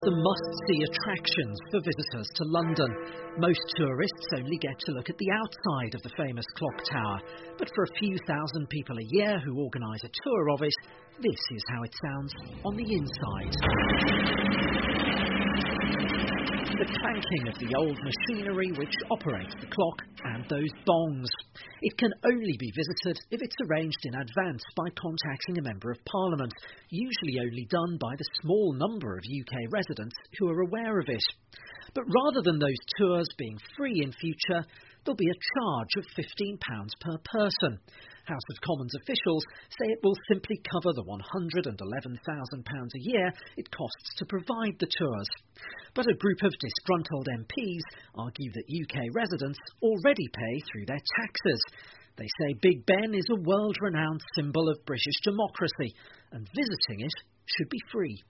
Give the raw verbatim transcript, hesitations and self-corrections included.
The must-see attractions for visitors to London. Most tourists only get to look at the outside of the famous clock tower, but for a few thousand people a year who organise a tour of it, this is how it sounds on the inside. The clanking of the old machinery which operates the clock and those bongs. It can only be visited if it's arranged in advance by contacting a Member of Parliament, usually only done by the small number of U K residents who are aware of it. But rather than those tours being free in future, there'll be a charge of fifteen pounds per person. House of Commons officials say it will simply cover the one hundred and eleven thousand pounds a year it costs to provide the tours. But a group of disgruntled M Ps argue that U K residents already pay through their taxes. They say Big Ben is a world-renowned symbol of British democracy, and visiting it should be free.